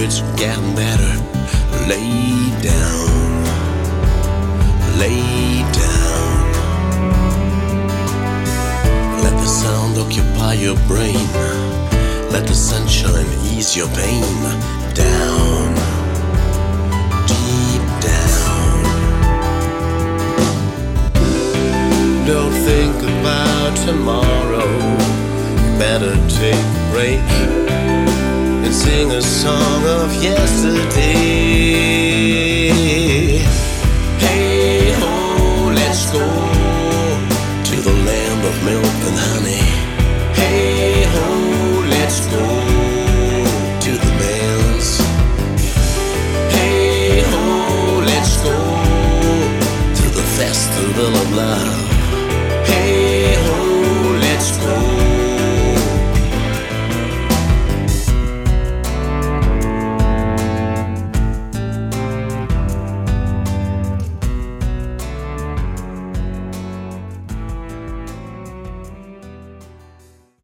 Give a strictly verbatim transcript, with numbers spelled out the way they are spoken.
it's getting better. Lay down, lay down. Let the sound occupy your brain. Let the sunshine ease your pain. Down, deep down. Don't think about tomorrow. You better take a break and sing a song of yesterday. Hey ho, let's go to the land of milk and honey. Hey ho, let's go to the dance. Hey ho, let's go to the festival of love.